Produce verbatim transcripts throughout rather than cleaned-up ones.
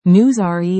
News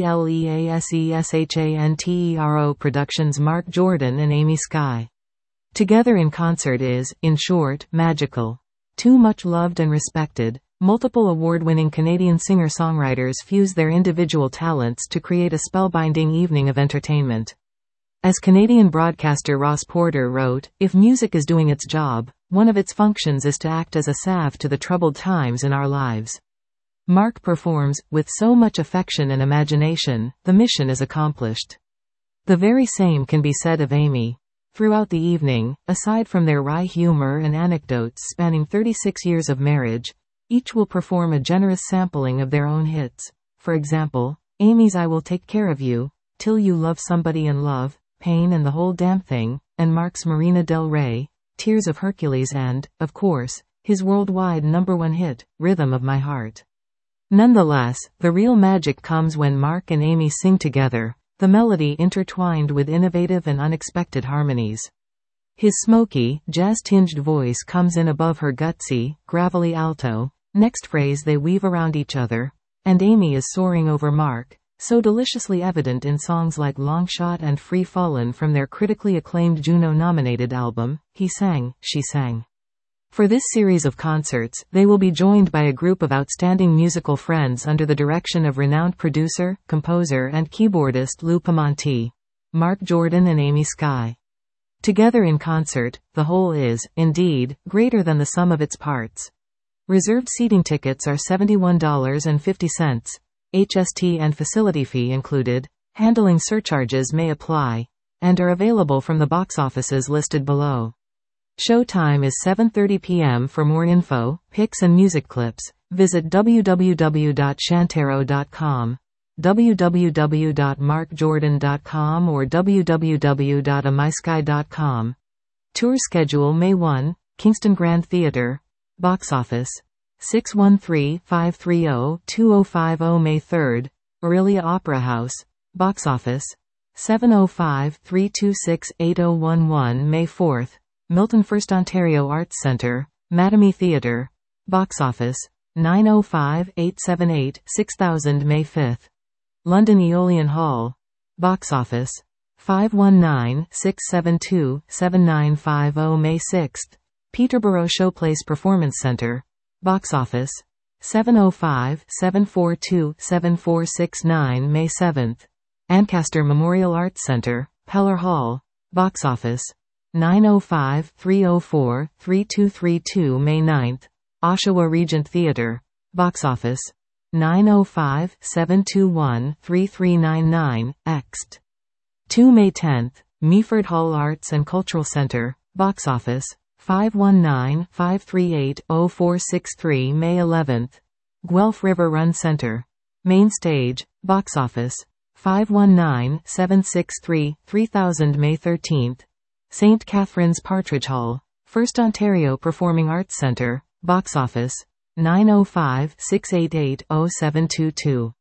Releaseshantero Productions. Mark Jordan and Amy Sky. Together in Concert is, in short, magical. Two much loved and respected, multiple award-winning Canadian singer-songwriters fuse their individual talents to create a spellbinding evening of entertainment. As Canadian broadcaster Ross Porter wrote, "If music is doing its job, one of its functions is to act as a salve to the troubled times in our lives." Mark performs, with so much affection and imagination, the mission is accomplished. The very same can be said of Amy. Throughout the evening, aside from their wry humor and anecdotes spanning thirty-six years of marriage, each will perform a generous sampling of their own hits. For example, Amy's "I Will Take Care of You," "Till You Love Somebody in Love," "Pain and the Whole Damn Thing," and Mark's "Marina del Rey," "Tears of Hercules," and, of course, his worldwide number one hit, "Rhythm of My Heart." Nonetheless, the real magic comes when Mark and Amy sing together, the melody intertwined with innovative and unexpected harmonies. His smoky, jazz-tinged voice comes in above her gutsy, gravelly alto, next phrase they weave around each other, and Amy is soaring over Mark, so deliciously evident in songs like Long Shot and Free Fallin' from their critically acclaimed Juno-nominated album, He Sang, She Sang. For this series of concerts, they will be joined by a group of outstanding musical friends under the direction of renowned producer, composer and keyboardist Lou Piemonte. Mark Jordan and Amy Sky. Together in concert, the whole is, indeed, greater than the sum of its parts. Reserved seating tickets are seventy-one dollars and fifty cents, H S T and facility fee included, handling surcharges may apply, and are available from the box offices listed below. Showtime is seven thirty p m For more info, pics and music clips, visit w w w dot shantero dot com, w w w dot mark jordan dot com or w w w dot amysky dot com. Tour schedule: May first, Kingston Grand Theatre. Box office: six one three, five three zero, two zero five zero. May third, Aurelia Opera House. Box office: seven zero five, three two six, eight zero one one. May fourth, Milton First Ontario Arts Centre, Mattamy Theatre. Box office: nine zero five, eight seven eight, six thousand. May fifth, London Aeolian Hall. Box office: five one nine, six seven two, seven nine five zero. May sixth, Peterborough Showplace Performance Centre. Box office: seven zero five, seven four two, seven four six nine. May seventh, Ancaster Memorial Arts Centre, Peller Hall. Box office: nine zero five, three zero four, three two three two. May ninth, Oshawa Regent Theatre. Box office: nine zero five, seven two one, three three nine nine. Ext. two. May tenth, Meaford Hall Arts and Cultural Centre. Box office: five one nine, five three eight, zero four six three. May eleventh, Guelph River Run Centre. Main Stage. Box office: five one nine, seven six three, three thousand. May thirteenth, Saint Catherine's Partridge Hall, First Ontario Performing Arts Centre. Box office: nine zero five, six eight eight, zero seven two two.